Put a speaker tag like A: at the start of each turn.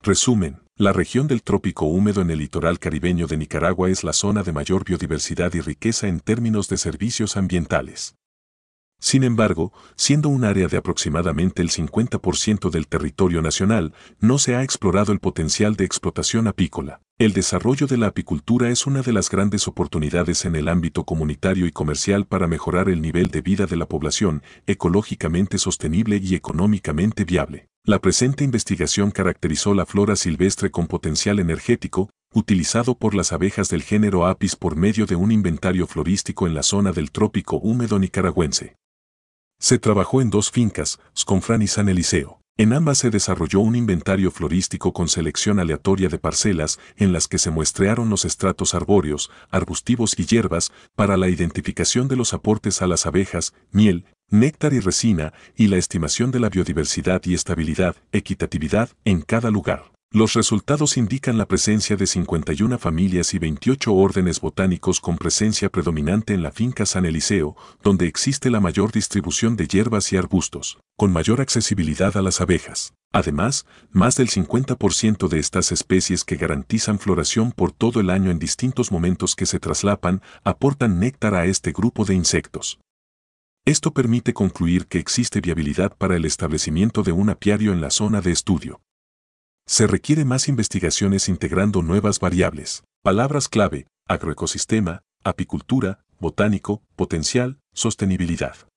A: Resumen, la región del trópico húmedo en el litoral caribeño de Nicaragua es la zona de mayor biodiversidad y riqueza en términos de servicios ambientales. Sin embargo, siendo un área de aproximadamente el 50% del territorio nacional, no se ha explorado el potencial de explotación apícola. El desarrollo de la apicultura es una de las grandes oportunidades en el ámbito comunitario y comercial para mejorar el nivel de vida de la población, ecológicamente sostenible y económicamente viable. La presente investigación caracterizó la flora silvestre con potencial energético, utilizado por las abejas del género Apis por medio de un inventario florístico en la zona del trópico húmedo nicaragüense. Se trabajó en dos fincas, Sconfrán y San Eliseo. En ambas se desarrolló un inventario florístico con selección aleatoria de parcelas en las que se muestrearon los estratos arbóreos, arbustivos y hierbas para la identificación de los aportes a las abejas, miel, néctar y resina, y la estimación de la biodiversidad y estabilidad, equitatividad, en cada lugar. Los resultados indican la presencia de 51 familias y 28 órdenes botánicos con presencia predominante en la finca San Eliseo, donde existe la mayor distribución de hierbas y arbustos, con mayor accesibilidad a las abejas. Además, más del 50% de estas especies que garantizan floración por todo el año en distintos momentos que se traslapan, aportan néctar a este grupo de insectos. Esto permite concluir que existe viabilidad para el establecimiento de un apiario en la zona de estudio. Se requiere más investigaciones integrando nuevas variables. Palabras clave: agroecosistema, apicultura, botánico, potencial, sostenibilidad.